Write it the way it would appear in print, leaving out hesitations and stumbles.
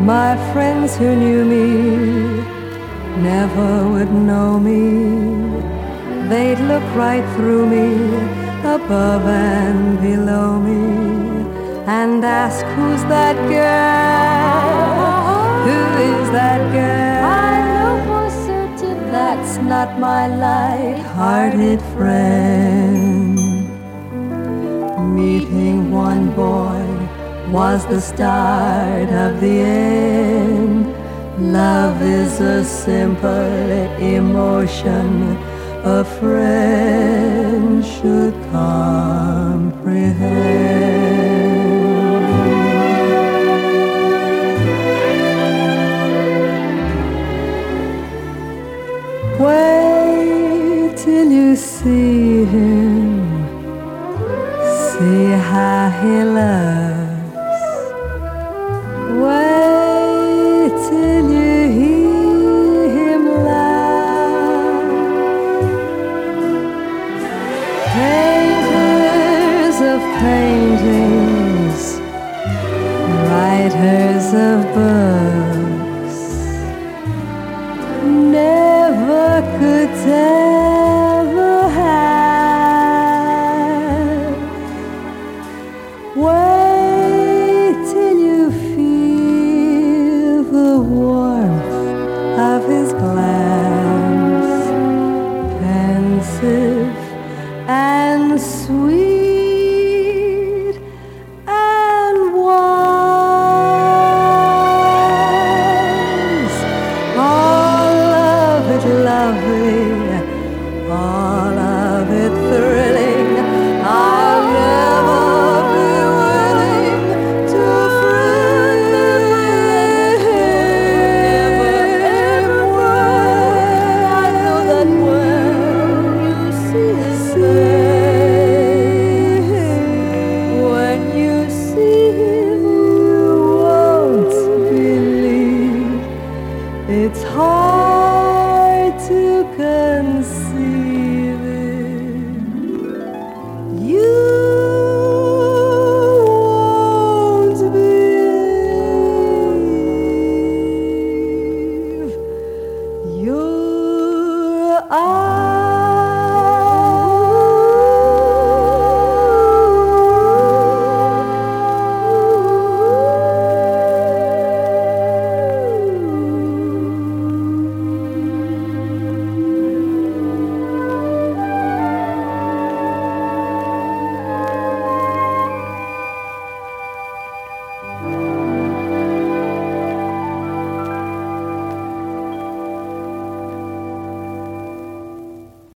My friends who knew me never would know me. They'd look right through me, above and below me, and ask, who's that girl? Who is that girl? I know for certain that's not my light-hearted friend. Meeting one boy was the start of the end. Love is a simple emotion a friend should comprehend. Wait till you see him, see how he loves. Wait till you hear him laugh. Painters of paintings, writers of books,